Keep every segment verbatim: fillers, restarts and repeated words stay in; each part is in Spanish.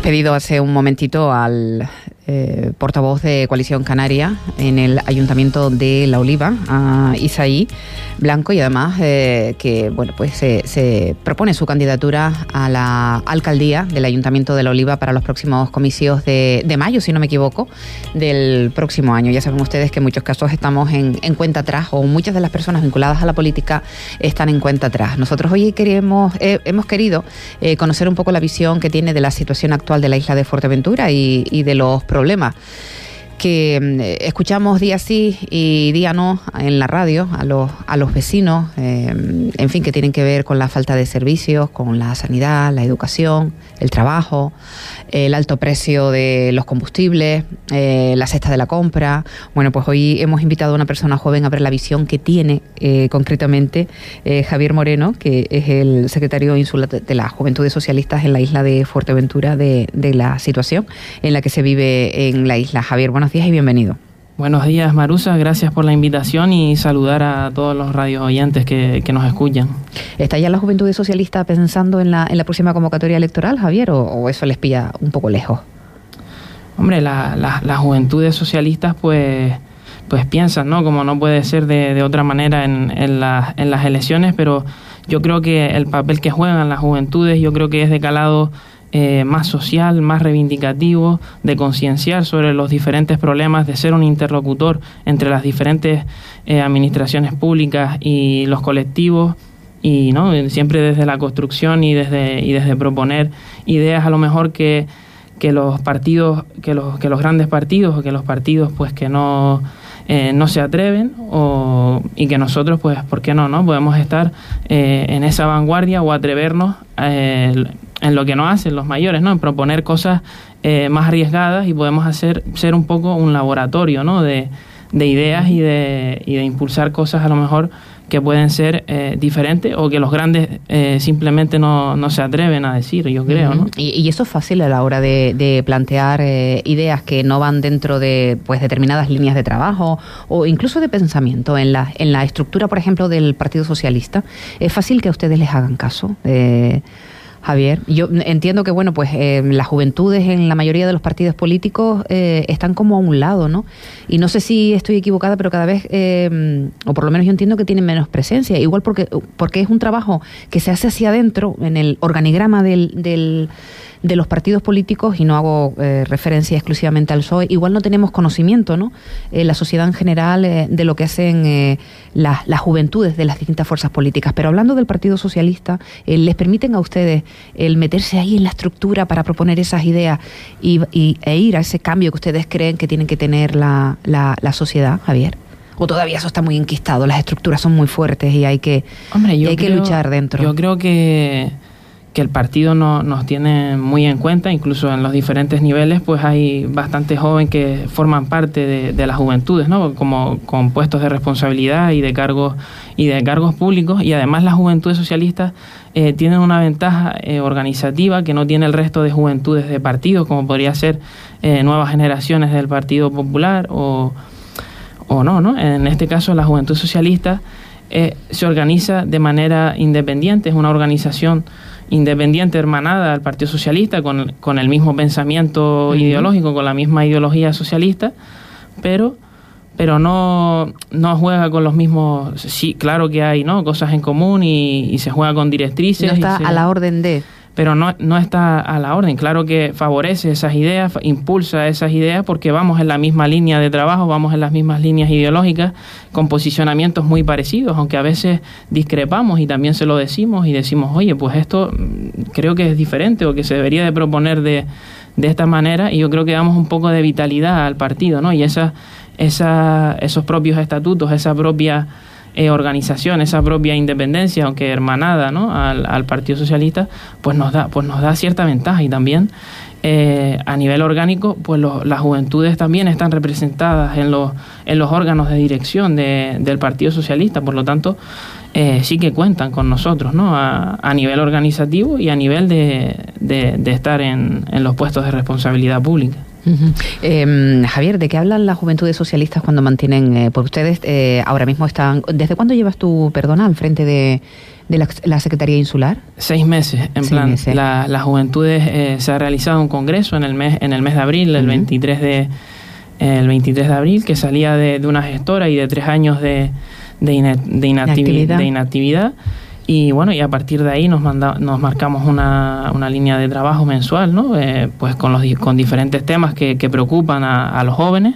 despedido hace un momentito al eh, portavoz de Coalición Canaria en el Ayuntamiento de La Oliva, a Isaí Blanco, y además eh, que bueno pues se, se propone su candidatura a la alcaldía del Ayuntamiento de La Oliva para los próximos comicios de, de mayo, si no me equivoco, del próximo año. Ya saben ustedes que en muchos casos estamos en, en cuenta atrás, o muchas de las personas vinculadas a la política están en cuenta atrás. Nosotros hoy queremos, eh, hemos querido eh, conocer un poco la visión que tiene de la situación actual de la isla de Fuerteventura y, y de los problemas que eh, escuchamos día sí y día no en la radio a los, a los vecinos, eh, en fin, que tienen que ver con la falta de servicios, con la sanidad, la educación, el trabajo, el alto precio de los combustibles, eh, la cesta de la compra. Bueno, pues hoy hemos invitado a una persona joven a ver la visión que tiene eh, concretamente eh, Javier Moreno, que es el secretario insular de las Juventudes Socialistas en la isla de Fuerteventura, de, de la situación en la que se vive en la isla. Javier, buenos días y bienvenido. Buenos días, Marusa, gracias por la invitación y saludar a todos los radio oyentes que, que nos escuchan. ¿Está ya la Juventud Socialista pensando en la, en la próxima convocatoria electoral, Javier, o, o eso les pilla un poco lejos? Hombre, la, la, las Juventudes Socialistas pues, pues piensan, ¿no? Como no puede ser de, de otra manera en, en, la, en las elecciones, pero yo creo que el papel que juegan las juventudes, yo creo que es de calado Eh, más social, más reivindicativo, de concienciar sobre los diferentes problemas, de ser un interlocutor entre las diferentes eh, administraciones públicas y los colectivos, y no siempre desde la construcción y desde y desde proponer ideas a lo mejor que, que los partidos, que los que los grandes partidos o que los partidos pues que no eh, no se atreven, o y que nosotros pues por qué no no podemos estar eh, en esa vanguardia o atrevernos eh, en lo que nos hacen los mayores, ¿no? En proponer cosas eh, más arriesgadas, y podemos hacer ser un poco un laboratorio, ¿no? De, de ideas y de, y de impulsar cosas a lo mejor que pueden ser eh, diferentes, o que los grandes eh, simplemente no, no se atreven a decir, yo creo, ¿no? Y, y eso es fácil a la hora de, de plantear eh, ideas que no van dentro de pues determinadas líneas de trabajo o incluso de pensamiento en la, en la estructura, por ejemplo, del Partido Socialista. ¿Es fácil que a ustedes les hagan caso? Eh, Javier, yo entiendo que bueno pues eh, las juventudes en la mayoría de los partidos políticos eh, están como a un lado, ¿no? Y no sé si estoy equivocada, pero cada vez, eh, o por lo menos yo entiendo que tienen menos presencia, igual porque porque es un trabajo que se hace hacia adentro en el organigrama del, del de los partidos políticos, y no hago eh, referencia exclusivamente al P S O E. Igual no tenemos conocimiento, ¿no? Eh, la sociedad en general eh, de lo que hacen eh, las, las juventudes de las distintas fuerzas políticas. Pero hablando del Partido Socialista, eh, ¿les permiten a ustedes el meterse ahí en la estructura para proponer esas ideas y, y, e ir a ese cambio que ustedes creen que tienen que tener la, la, la sociedad, Javier? ¿O todavía eso está muy enquistado, las estructuras son muy fuertes y hay que, Hombre, yo y hay creo, que luchar dentro? Yo creo que... que el partido no, nos tiene muy en cuenta, incluso en los diferentes niveles, pues hay bastantes jóvenes que forman parte de, de las juventudes, ¿no? Como con puestos de responsabilidad y de cargos y de cargos públicos, y además las juventudes socialistas eh, tienen una ventaja eh, organizativa que no tiene el resto de juventudes de partidos, como podría ser eh, nuevas generaciones del Partido Popular o, o no, ¿no? En este caso la Juventud Socialista eh, se organiza de manera independiente, es una organización independiente, hermanada al Partido Socialista, con, con el mismo pensamiento uh-huh. ideológico, con la misma ideología socialista, pero pero no, no juega con los mismos. Sí, claro que hay, ¿no?, cosas en común y, y se juega con directrices. No está y se, a la orden de... Pero no, no está a la orden. Claro que favorece esas ideas, impulsa esas ideas, porque vamos en la misma línea de trabajo, vamos en las mismas líneas ideológicas, con posicionamientos muy parecidos, aunque a veces discrepamos y también se lo decimos y decimos, oye, pues esto creo que es diferente o que se debería de proponer de, de esta manera, y yo creo que damos un poco de vitalidad al partido, ¿no? Y esa, esa, esos propios estatutos, esa propia... Eh, organización, esa propia independencia, aunque hermanada, ¿no?, al, al Partido Socialista, pues nos da, pues nos da cierta ventaja. Y también eh, a nivel orgánico, pues lo, las juventudes también están representadas en los, en los órganos de dirección de, del Partido Socialista, por lo tanto eh, sí que cuentan con nosotros, ¿no?, a, a nivel organizativo y a nivel de, de, de estar en, en los puestos de responsabilidad pública. Uh-huh. Eh, Javier, ¿de qué hablan las juventudes socialistas cuando mantienen, eh, porque ustedes eh, ahora mismo están, ¿desde cuándo llevas tú, perdona, al frente de, de la, la Secretaría Insular? Seis meses, en Seis plan, meses. La, las juventudes, eh, se ha realizado un congreso en el mes, en el mes de abril, el, uh-huh. veintitrés de, el veintitrés de abril, que salía de, de una gestora y de tres años de, de, ina, de, inactividad, de inactividad. Y bueno, y a partir de ahí nos manda, nos marcamos una, una línea de trabajo mensual, ¿no? Eh, pues con los con diferentes temas que, que preocupan a, a los jóvenes,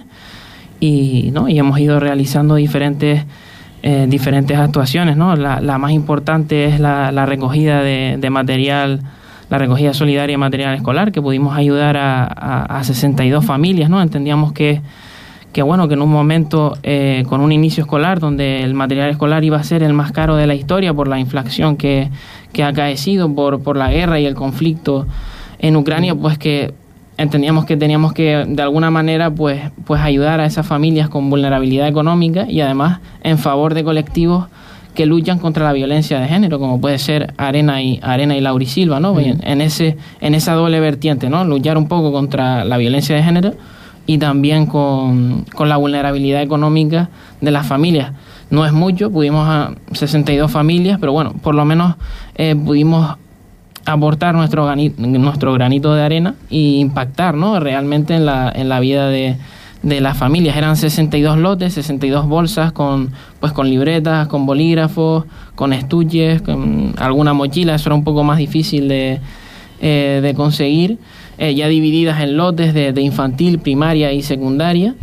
y, ¿no? y hemos ido realizando diferentes eh, diferentes actuaciones, ¿no? La, la más importante es la, la recogida de, de material, la recogida solidaria de material escolar, que pudimos ayudar a, a, a sesenta y dos familias, ¿no? Entendíamos que que bueno, que en un momento eh, con un inicio escolar donde el material escolar iba a ser el más caro de la historia por la inflación que, que ha acaecido por, por la guerra y el conflicto en Ucrania, pues que entendíamos que teníamos que de alguna manera pues, pues ayudar a esas familias con vulnerabilidad económica y además en favor de colectivos que luchan contra la violencia de género, como puede ser Arena y Arena y Laurisilva, ¿no? Mm. En, en ese en esa doble vertiente, ¿no? Luchar un poco contra la violencia de género y también con, con la vulnerabilidad económica de las familias. No es mucho, pudimos a sesenta y dos familias, pero bueno, por lo menos eh, pudimos aportar nuestro granito, nuestro granito de arena e impactar, ¿no? Realmente en la, en la vida de, de las familias. Eran sesenta y dos lotes, sesenta y dos bolsas con, pues, con libretas, con bolígrafos, con estuches, con alguna mochila. Eso era un poco más difícil de, eh, de conseguir. Eh, ya divididas en lotes de, de infantil, primaria y secundaria,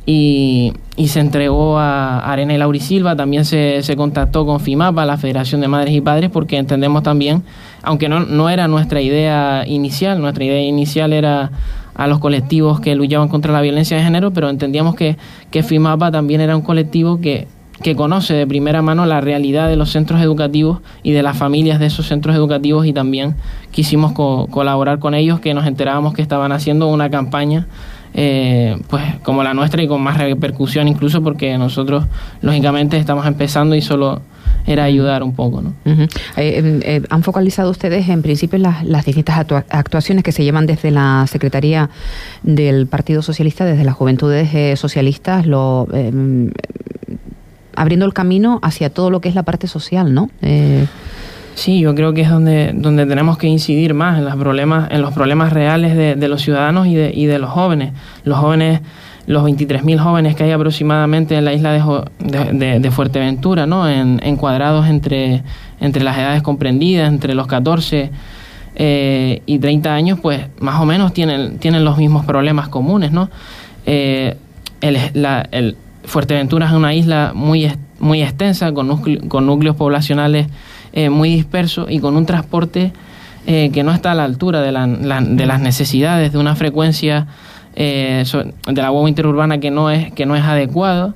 y, y se entregó a Arena y Laurisilva. También se, se contactó con FIMAPA, la Federación de Madres y Padres, porque entendemos también, aunque no, no era nuestra idea inicial, nuestra idea inicial era a los colectivos que luchaban contra la violencia de género, pero entendíamos que, que FIMAPA también era un colectivo que que conoce de primera mano la realidad de los centros educativos y de las familias de esos centros educativos, y también quisimos co- colaborar con ellos, que nos enterábamos que estaban haciendo una campaña eh, pues como la nuestra y con más repercusión, incluso porque nosotros lógicamente estamos empezando y solo era ayudar un poco, ¿no? Uh-huh. Eh, eh, ¿Han focalizado ustedes en principio las, las distintas actua- actuaciones que se llevan desde la Secretaría del Partido Socialista, desde las Juventudes eh, Socialistas, lo... Eh, abriendo el camino hacia todo lo que es la parte social, ¿no? Eh... Sí, yo creo que es donde, donde tenemos que incidir más en los problemas, en los problemas reales de, de los ciudadanos y de, y de los jóvenes. Los jóvenes, los veintitrés mil jóvenes que hay aproximadamente en la isla de, de, de, de Fuerteventura, ¿no? En, encuadrados entre, entre las edades comprendidas, entre los catorce eh, y treinta años, pues más o menos tienen, tienen los mismos problemas comunes, ¿no? Eh, el, la, el Fuerteventura es una isla muy, muy extensa, con, núcleo, con núcleos poblacionales eh, muy dispersos y con un transporte eh, que no está a la altura de, la, la, de las necesidades, de una frecuencia eh, de la guagua interurbana que no es, que no es adecuada,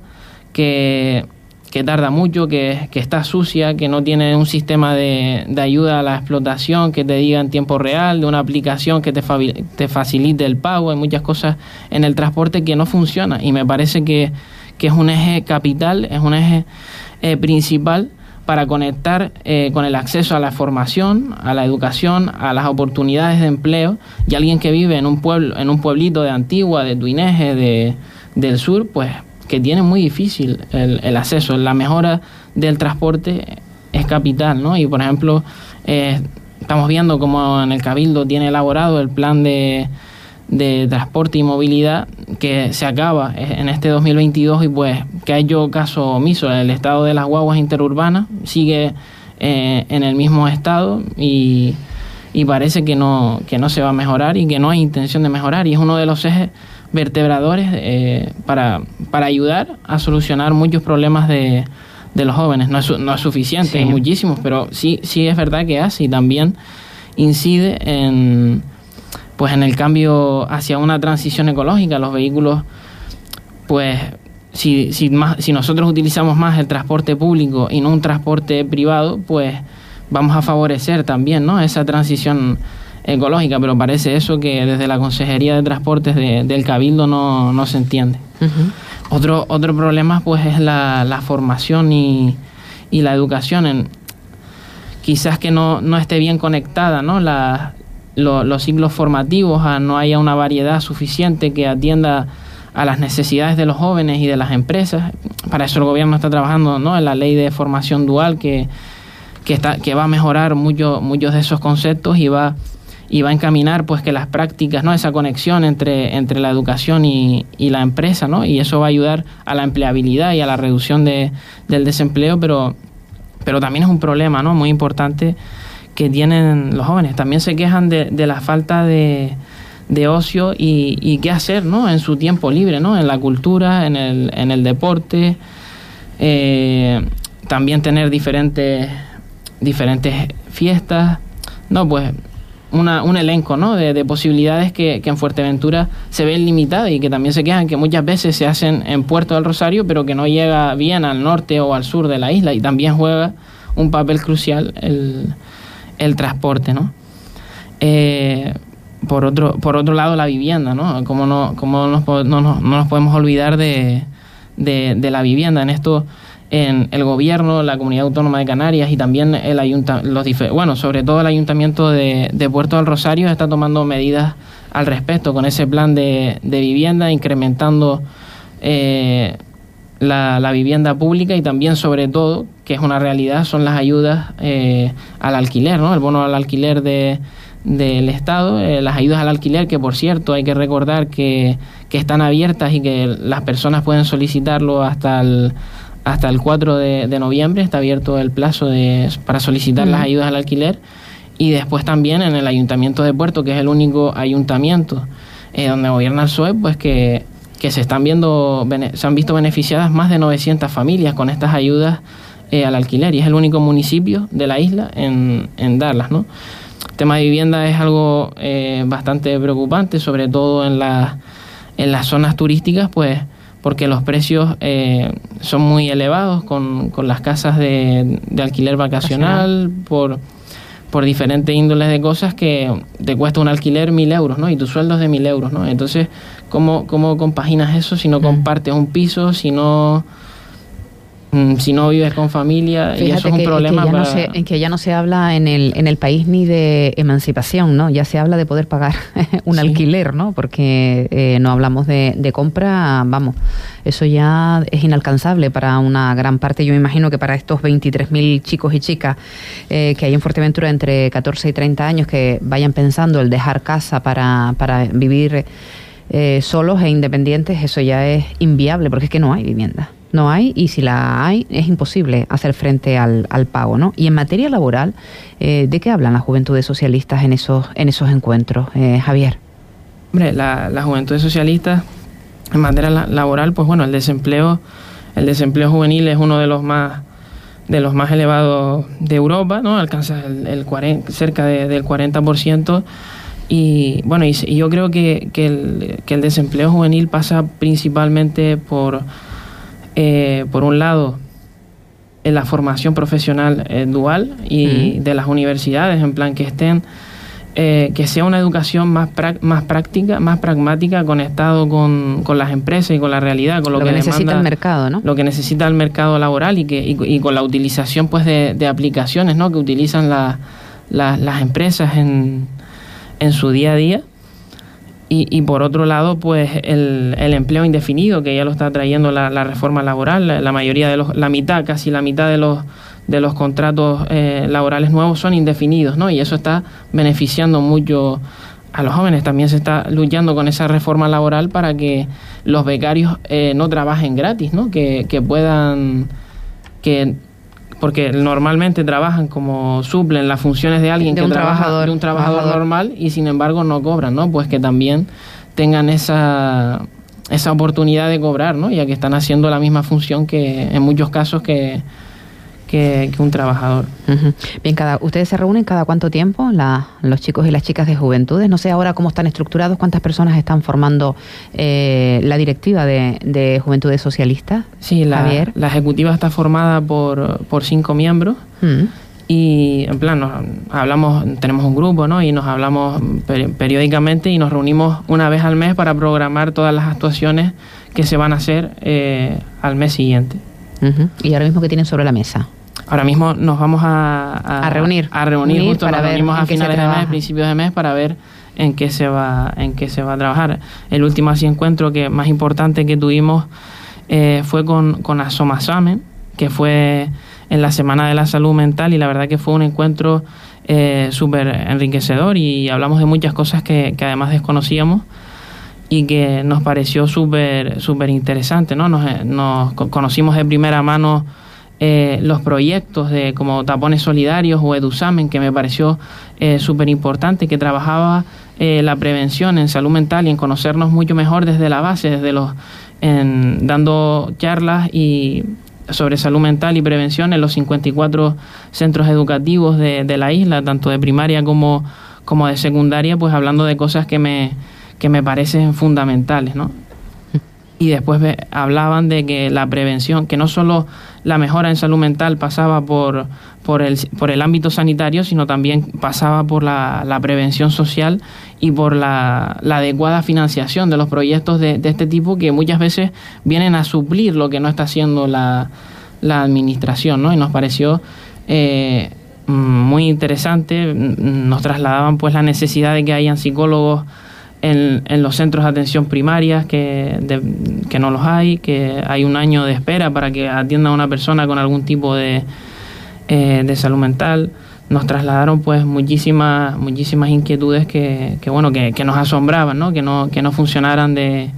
que, que tarda mucho, que, que está sucia, que no tiene un sistema de, de ayuda a la explotación que te diga en tiempo real, de una aplicación que te, fa, te facilite el pago. Hay muchas cosas en el transporte que no funcionan, y me parece que que es un eje capital, es un eje eh, principal para conectar eh, con el acceso a la formación, a la educación, a las oportunidades de empleo. Y alguien que vive en un pueblo, en un pueblito de Antigua, de Tuineje, de, del sur, pues que tiene muy difícil el, el acceso. La mejora del transporte es capital, ¿no? Y por ejemplo, eh, estamos viendo cómo en el Cabildo tiene elaborado el plan de de transporte y movilidad, que se acaba en este dos mil veintidós, y pues que ha hecho caso omiso. El estado de las guaguas interurbanas sigue eh, en el mismo estado, y, y parece que no, que no se va a mejorar y que no hay intención de mejorar, y es uno de los ejes vertebradores eh, para, para ayudar a solucionar muchos problemas de, de los jóvenes. No es, no es suficiente, sí. Hay muchísimos, pero sí, sí es verdad que hace, y también incide en pues en el cambio hacia una transición ecológica. Los vehículos, pues si, si, más, si nosotros utilizamos más el transporte público y no un transporte privado, pues vamos a favorecer también, ¿no?, esa transición ecológica, pero parece eso que desde la Consejería de Transportes de, del Cabildo no, no se entiende. Uh-huh. Otro, otro problema pues es la, la formación y, y la educación. En, quizás que no, no esté bien conectada, ¿no?, la lo, los ciclos formativos, a no haya una variedad suficiente que atienda a las necesidades de los jóvenes y de las empresas. Para eso el gobierno está trabajando, ¿no?, en la ley de formación dual que, que, está, que va a mejorar mucho, muchos de esos conceptos y va, y va a encaminar pues que las prácticas, ¿no?, esa conexión entre, entre la educación y, y la empresa, ¿no?, y eso va a ayudar a la empleabilidad y a la reducción de, del desempleo, pero, pero también es un problema, ¿no?, muy importante que tienen los jóvenes. También se quejan de, de la falta de de ocio y, y qué hacer, ¿no?, en su tiempo libre, ¿no?, en la cultura, en el, en el deporte, eh, también tener diferentes, diferentes fiestas, no, pues una, un elenco, ¿no?, de, de posibilidades que, que en Fuerteventura se ven limitadas y que también se quejan que muchas veces se hacen en Puerto del Rosario, pero que no llega bien al norte o al sur de la isla, y también juega un papel crucial el, el transporte, ¿no? Eh, Por otro, por otro lado, la vivienda, ¿no? Como no, como nos, no, no, no nos podemos olvidar de, de, de la vivienda. En esto, en el gobierno, la Comunidad Autónoma de Canarias y también el ayuntamiento, los difer- bueno, sobre todo el Ayuntamiento de, de Puerto del Rosario está tomando medidas al respecto con ese plan de, de vivienda, incrementando eh, la, la vivienda pública y también, sobre todo, que es una realidad, son las ayudas eh, al alquiler, ¿no? El bono al alquiler de del Estado, eh, las ayudas al alquiler, que por cierto hay que recordar que, que están abiertas y que las personas pueden solicitarlo hasta el hasta el cuatro de, de noviembre, está abierto el plazo de, para solicitar uh-huh. las ayudas al alquiler. Y después también en el Ayuntamiento de Puerto, que es el único ayuntamiento eh, donde gobierna el P S O E, pues que, que se están viendo se han visto beneficiadas más de novecientas familias con estas ayudas eh, al alquiler, y es el único municipio de la isla en, en darlas, ¿no? El tema de vivienda es algo eh, bastante preocupante, sobre todo en, la, en las zonas turísticas, pues porque los precios eh, son muy elevados con, con las casas de, de alquiler vacacional, por, por diferentes índoles de cosas que te cuesta un alquiler mil euros, ¿no? Y tu sueldo es de mil euros, ¿no? Entonces, ¿cómo, cómo compaginas eso si no compartes un piso, si no... si no vives con familia? Fíjate, y eso es un que, problema que ya para... no se, en que ya no se habla en el en el país ni de emancipación, ¿no? Ya se habla de poder pagar un sí. alquiler, ¿no? Porque eh, no hablamos de, de compra, vamos, eso ya es inalcanzable para una gran parte. Yo me imagino que para estos veintitrés mil chicos y chicas eh, que hay en Fuerteventura entre catorce y treinta años que vayan pensando el dejar casa para, para vivir eh, solos e independientes, eso ya es inviable, porque es que no hay vivienda. No hay, y si la hay, es imposible hacer frente al, al pago, ¿no? Y en materia laboral, eh, ¿de qué hablan las juventudes socialistas en esos en esos encuentros, eh, Javier? Hombre, la, las juventudes socialistas, en materia la, laboral, pues bueno, el desempleo, el desempleo juvenil es uno de los más de los más elevados de Europa, ¿no? Alcanza el, el cuarenta, cerca de, del cuarenta por ciento. Y bueno, y, y yo creo que, que, el, que el desempleo juvenil pasa principalmente por... Eh, por un lado, en la formación profesional eh, dual y uh-huh. de las universidades, en plan que estén, eh, que sea una educación más, pra- más práctica, más pragmática, conectado con, con las empresas y con la realidad, con lo, lo que, que necesita demanda, el mercado, ¿no? Lo que necesita el mercado laboral y que y, y con la utilización, pues, de, de aplicaciones, ¿no?, que utilizan la, la, las empresas en, en su día a día. Y, y por otro lado, pues el, el empleo indefinido, que ya lo está trayendo la, la reforma laboral. La, la mayoría de los, la mitad, casi la mitad de los de los contratos eh, laborales nuevos son indefinidos, ¿no? Y eso está beneficiando mucho a los jóvenes. También se está luchando con esa reforma laboral para que los becarios eh, no trabajen gratis, ¿no? Que, que puedan... que porque normalmente trabajan como suplen las funciones de alguien de que un trabaja trabajador, de un trabajador, trabajador normal, y sin embargo no cobran, ¿no? Pues que también tengan esa esa oportunidad de cobrar, ¿no? Ya que están haciendo la misma función que en muchos casos que que, que un trabajador. Uh-huh. Bien, cada ustedes se reúnen cada cuánto tiempo, la, los chicos y las chicas de Juventudes. No sé ahora cómo están estructurados, cuántas personas están formando eh, la directiva de, de Juventudes Socialistas. Sí, la, la ejecutiva está formada por, por cinco miembros. Uh-huh. Y en plan, nos hablamos, tenemos un grupo, ¿no? Y nos hablamos per- periódicamente y nos reunimos una vez al mes para programar todas las actuaciones que se van a hacer eh, al mes siguiente. Uh-huh. ¿Y ahora mismo qué tienen sobre la mesa? ahora mismo nos vamos a, a, a reunir. A reunir Unir justo, para nos ver reunimos en a qué se finales de trabaja. mes, principios de mes, para ver en qué se va, en qué se va a trabajar. El último así encuentro que más importante que tuvimos eh, fue con, con Asomasame, que fue en la Semana de la Salud Mental, y la verdad que fue un encuentro eh, súper enriquecedor, y hablamos de muchas cosas que, que además desconocíamos y que nos pareció súper súper interesante, ¿no? Nos, nos conocimos de primera mano eh, los proyectos de como Tapones Solidarios o Edusamen, que me pareció eh, súper importante, que trabajaba eh, la prevención en salud mental y en conocernos mucho mejor desde la base, desde los en, dando charlas y sobre salud mental y prevención en los cincuenta y cuatro centros educativos de, de la isla, tanto de primaria como, como de secundaria, pues hablando de cosas que me, que me parecen fundamentales, ¿no? Y después ve, hablaban de que la prevención, que no solo la mejora en salud mental pasaba por, por, el, por el ámbito sanitario, sino también pasaba por la, la prevención social y por la, la adecuada financiación de los proyectos de, de este tipo, que muchas veces vienen a suplir lo que no está haciendo la, la administración, ¿no? Y nos pareció eh, muy interesante. Nos trasladaban pues la necesidad de que hayan psicólogos En, en los centros de atención primarias, que, de, que no los hay, que hay un año de espera para que atienda a una persona con algún tipo de, eh, de salud mental. Nos trasladaron pues muchísimas muchísimas inquietudes que, que bueno que, que nos asombraban, ¿no? Que no que no funcionaran de,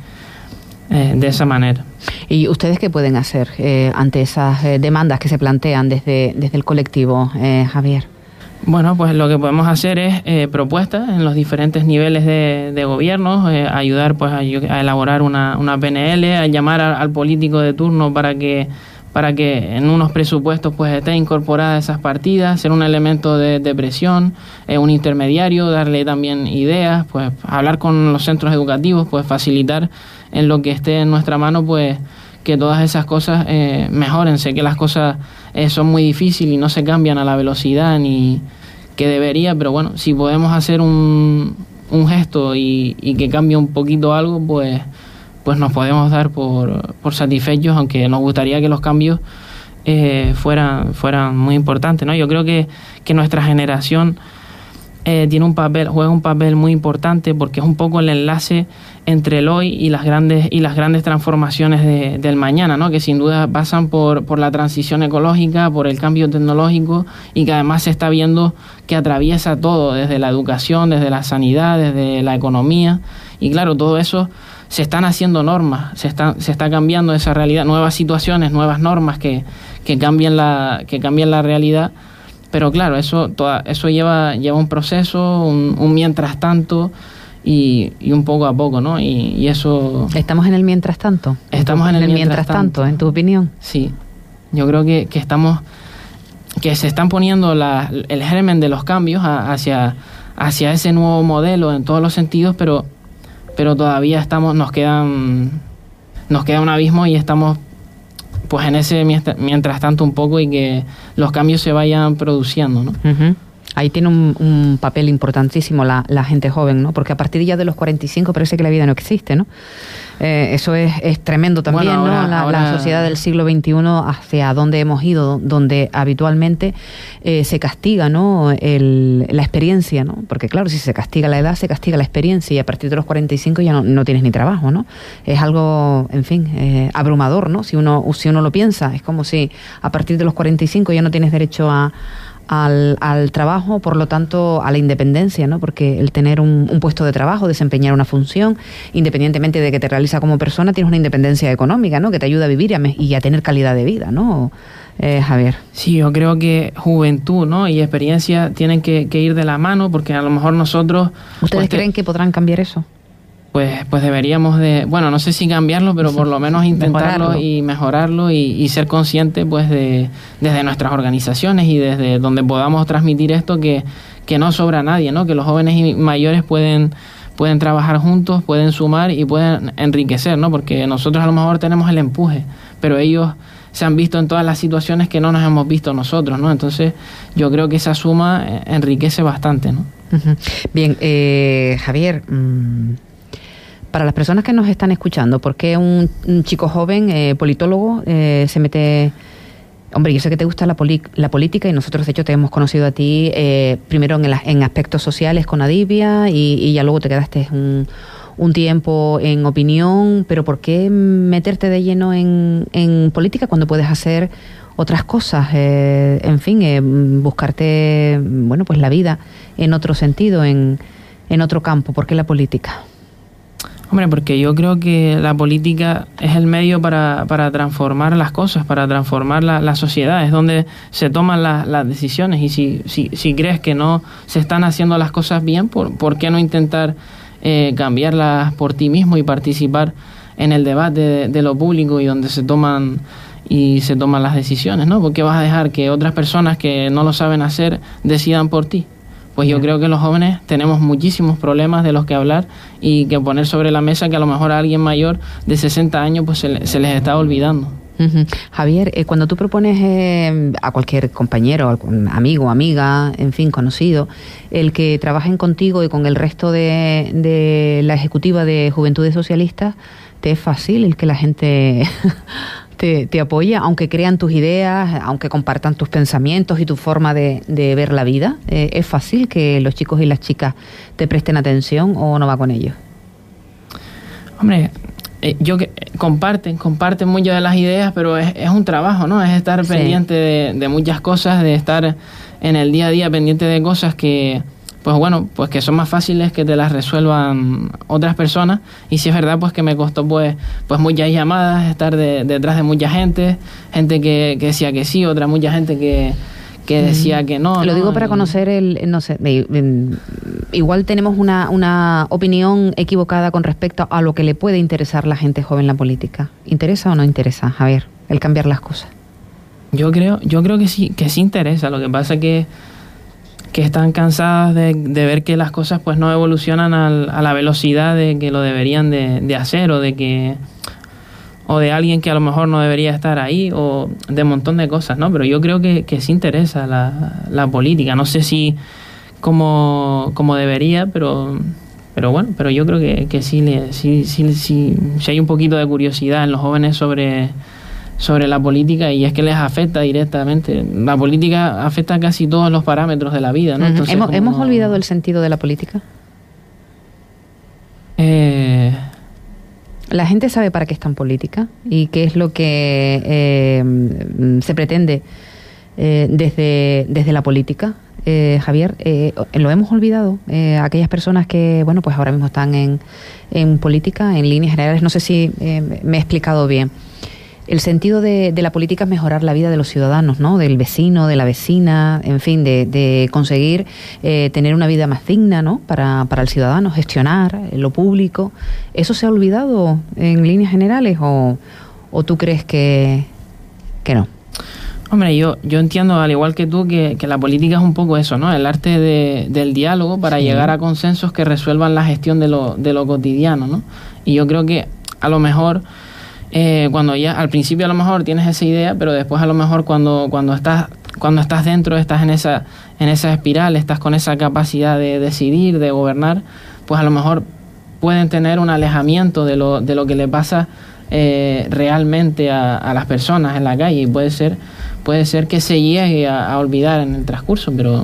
eh, de esa manera. ¿Y ustedes qué pueden hacer eh, ante esas eh, demandas que se plantean desde, desde el colectivo, eh, Javier? Bueno, pues lo que podemos hacer es eh, propuestas en los diferentes niveles de, de gobierno, eh, ayudar pues a, a elaborar una, una P N L, a llamar a, al político de turno para que para que en unos presupuestos pues estén incorporadas esas partidas, ser un elemento de, de presión, eh, un intermediario, darle también ideas, pues hablar con los centros educativos, pues facilitar en lo que esté en nuestra mano, pues que todas esas cosas eh, mejoren. Sé que las cosas eh, son muy difíciles y no se cambian a la velocidad ni que debería, pero bueno, si podemos hacer un, un gesto y, y que cambie un poquito algo, pues pues nos podemos dar por, por satisfechos, aunque nos gustaría que los cambios eh, fueran fueran muy importantes, ¿no? Yo creo que, que nuestra generación eh, tiene un papel, juega un papel muy importante, porque es un poco el enlace entre el hoy y las grandes y las grandes transformaciones de, del mañana, ¿no? Que sin duda pasan por, por la transición ecológica, por el cambio tecnológico, y que además se está viendo que atraviesa todo, desde la educación, desde la sanidad, desde la economía, y claro, todo eso se están haciendo normas, se está, se está cambiando esa realidad, nuevas situaciones, nuevas normas que, que cambian la, que cambian la realidad. Pero claro, eso toda, eso lleva lleva un proceso, un, un mientras tanto y, y un poco a poco, ¿no? Y, y eso... ¿Estamos en el mientras tanto? Estamos en el, en el mientras, mientras tanto, tanto, en tu opinión. Sí, yo creo que, que estamos... que se están poniendo la, el germen de los cambios a, hacia, hacia ese nuevo modelo en todos los sentidos, pero, pero todavía estamos nos quedan nos queda un abismo y estamos pues en ese mientras tanto un poco, y que los cambios se vayan produciendo, ¿no? Uh-huh. Ahí tiene un, un papel importantísimo la, la gente joven, ¿no? Porque a partir ya de los cuarenta y cinco parece que la vida no existe, ¿no? Eh, eso es, es tremendo también, bueno, ahora, ¿no? La, ahora... la sociedad del siglo veintiuno, hacia dónde hemos ido, donde habitualmente eh, se castiga, ¿no? El, la experiencia, ¿no? Porque claro, si se castiga la edad, se castiga la experiencia, y a partir de los cuarenta y cinco ya no, no tienes ni trabajo, ¿no? Es algo, en fin, eh, abrumador, ¿no? Si uno, si uno lo piensa, es como si a partir de los cuarenta y cinco ya no tienes derecho a... Al, al trabajo, por lo tanto a la independencia, ¿no? Porque el tener un, un puesto de trabajo, desempeñar una función, independientemente de que te realiza como persona, tienes una independencia económica, ¿no? Que te ayuda a vivir y a, y a tener calidad de vida, ¿no? Eh, Javier. Sí, yo creo que juventud, ¿no? y experiencia tienen que, que ir de la mano, porque a lo mejor nosotros... ¿Ustedes pues, creen que podrán cambiar eso? Pues, pues deberíamos de, bueno, no sé si cambiarlo, pero por lo menos intentarlo mejorarlo. y mejorarlo y, y ser conscientes pues de desde nuestras organizaciones y desde donde podamos transmitir esto, que, que no sobra nadie, ¿no? Que los jóvenes y mayores pueden, pueden trabajar juntos, pueden sumar y pueden enriquecer, ¿no? Porque nosotros a lo mejor tenemos el empuje, pero ellos se han visto en todas las situaciones que no nos hemos visto nosotros, ¿no? Entonces yo creo que esa suma enriquece bastante, ¿no? Uh-huh. Bien, eh, Javier... Mmm... Para las personas que nos están escuchando, ¿por qué un, un chico joven, eh, politólogo, eh, se mete Hombre, yo sé que te gusta la, poli- la política y nosotros, de hecho, te hemos conocido a ti eh, primero en, el, en aspectos sociales con Adivia y, y ya luego te quedaste un, un tiempo en opinión, pero ¿por qué meterte de lleno en, en política cuando puedes hacer otras cosas? Eh, en fin, eh, buscarte, bueno, pues la vida en otro sentido, en, en otro campo. ¿Por qué la política? Hombre, porque yo creo que la política es el medio para, para transformar las cosas, para transformar la, la sociedad, es donde se toman la, las decisiones. Y si, si, si crees que no se están haciendo las cosas bien, ¿por, por qué no intentar eh, cambiarlas por ti mismo y participar en el debate de, de lo público y donde se toman y se toman las decisiones, ¿no? ¿Por qué vas a dejar que otras personas que no lo saben hacer decidan por ti? Pues yo creo que los jóvenes tenemos muchísimos problemas de los que hablar y que poner sobre la mesa que a lo mejor a alguien mayor de sesenta años pues se, se les está olvidando. Uh-huh. Javier, eh, cuando tú propones eh, a cualquier compañero, algún amigo, amiga, en fin, conocido, el que trabajen contigo y con el resto de, de la ejecutiva de Juventudes Socialistas, ¿te es fácil el que la gente te, te apoye, aunque crean tus ideas, aunque compartan tus pensamientos y tu forma de, de ver la vida? Eh, ¿Es fácil que los chicos y las chicas te presten atención o no va con ellos? Hombre, eh, yo que comparten, comparten muchas de las ideas, pero es, es un trabajo, ¿no? Es estar sí. pendiente de, de muchas cosas, de estar en el día a día pendiente de cosas que, pues bueno, pues que son más fáciles que te las resuelvan otras personas. Y si es verdad, pues que me costó pues, pues muchas llamadas, estar de, detrás de mucha gente, gente que, que decía que sí, otra mucha gente que, que decía que no. Lo ¿no? digo para conocer el, no sé, igual tenemos una, una opinión equivocada con respecto a lo que le puede interesar a la gente joven en la política. ¿Interesa o no interesa, Javier, el cambiar las cosas? Yo creo, yo creo que sí, que sí interesa. Lo que pasa es que que están cansadas de, de ver que las cosas pues no evolucionan al, a la velocidad de que lo deberían de, de hacer, o de que o de alguien que a lo mejor no debería estar ahí, o de un montón de cosas, ¿no? Pero yo creo que, que sí interesa la, la política. No sé si como, como debería, pero pero bueno, pero yo creo que, que sí, le, sí, sí, sí, sí hay un poquito de curiosidad en los jóvenes sobre sobre la política, y es que les afecta directamente. La política afecta casi todos los parámetros de la vida, ¿no? Entonces, ¿Hemos, ¿Hemos no... olvidado el sentido de la política? Eh... La gente sabe para qué está en política y qué es lo que eh, se pretende eh, desde, desde la política. Eh, Javier, eh, lo hemos olvidado. Eh, aquellas personas que, bueno, pues ahora mismo están en, en política, en líneas generales, no sé si eh, me he explicado bien. El sentido de, de la política es mejorar la vida de los ciudadanos, ¿no? Del vecino, de la vecina, en fin, de, de conseguir eh, tener una vida más digna, ¿no? Para, para el ciudadano, gestionar lo público. ¿Eso se ha olvidado en líneas generales o, o tú crees que, que no? Hombre, yo, yo entiendo, al igual que tú, que, que la política es un poco eso, ¿no? El arte de, del diálogo para sí. llegar a consensos que resuelvan la gestión de lo, de lo cotidiano, ¿no? Y yo creo que a lo mejor... Eh, cuando ya al principio a lo mejor tienes esa idea, pero después a lo mejor cuando cuando estás cuando estás dentro, estás en esa en esa espiral, estás con esa capacidad de decidir, de gobernar, pues a lo mejor pueden tener un alejamiento de lo de lo que le pasa eh, realmente a, a las personas en la calle, y puede ser puede ser que se llegue a, a olvidar en el transcurso, pero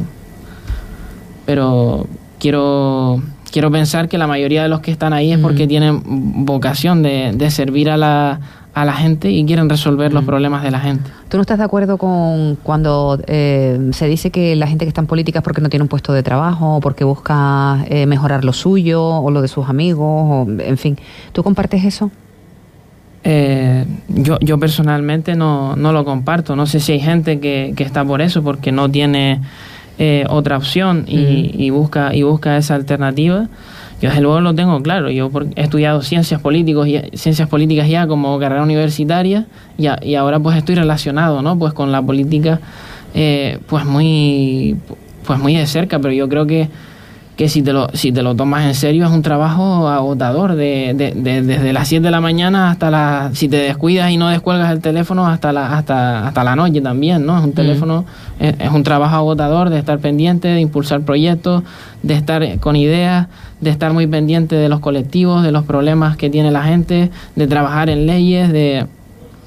pero quiero Quiero pensar que la mayoría de los que están ahí es porque mm. tienen vocación de, de servir a la, a la gente y quieren resolver mm. los problemas de la gente. ¿Tú no estás de acuerdo con cuando eh, se dice que la gente que está en política es porque no tiene un puesto de trabajo, o porque busca eh, mejorar lo suyo o lo de sus amigos, o, en fin? ¿Tú compartes eso? Eh, yo, yo personalmente no, no lo comparto. No sé si hay gente que, que está por eso, porque no tiene... Eh, otra opción y, uh-huh. y busca y busca esa alternativa. Yo desde luego lo tengo claro. Yo he estudiado ciencias políticos y ciencias políticas ya como carrera universitaria, y, a, y ahora pues estoy relacionado, ¿no? Pues con la política eh, pues muy pues muy de cerca, pero yo creo que que si te lo si te lo tomas en serio es un trabajo agotador de, de, de desde las siete de la mañana hasta la, si te descuidas y no descuelgas el teléfono, hasta la hasta hasta la noche también, ¿no? Es un teléfono mm. es, es un trabajo agotador de estar pendiente, de impulsar proyectos, de estar con ideas, de estar muy pendiente de los colectivos, de los problemas que tiene la gente, de trabajar en leyes, de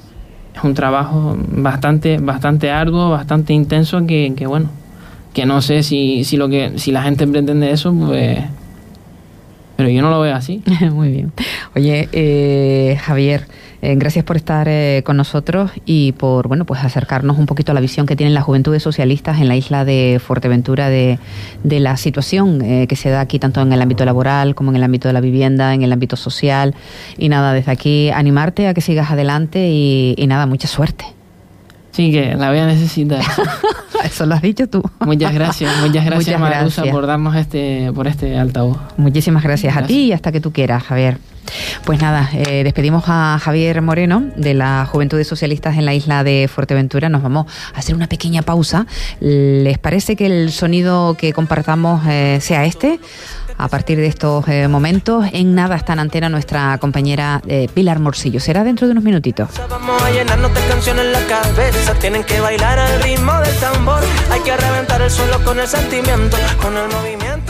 es un trabajo bastante, bastante arduo, bastante intenso, que, que bueno, que no sé si, si lo que, si la gente pretende eso, pues, pero yo no lo veo así. Muy bien. Oye, eh, Javier, eh, gracias por estar eh, con nosotros y por, bueno, pues acercarnos un poquito a la visión que tienen las juventudes socialistas en la isla de Fuerteventura de, de la situación eh, que se da aquí tanto en el ámbito laboral como en el ámbito de la vivienda, en el ámbito social. Y nada, desde aquí animarte a que sigas adelante y, y nada, mucha suerte. Sí, que la voy a necesitar. Eso lo has dicho tú. Muchas gracias, muchas gracias, muchas Marusa, gracias. por darnos este, por este altavoz. Muchísimas gracias, gracias a ti y hasta que tú quieras, Javier. Pues nada, eh, despedimos a Javier Moreno de las Juventudes Socialistas en la isla de Fuerteventura. Nos vamos a hacer una pequeña pausa. ¿Les parece que el sonido que compartamos eh, sea este? A partir de estos eh, momentos, en nada está en antena nuestra compañera eh, Pilar Morcillo. Será dentro de unos minutitos. Vamos a llenarnos de canciones en la cabeza. Tienen que bailar al ritmo del tambor. Hay que reventar el suelo con el sentimiento, con el movimiento.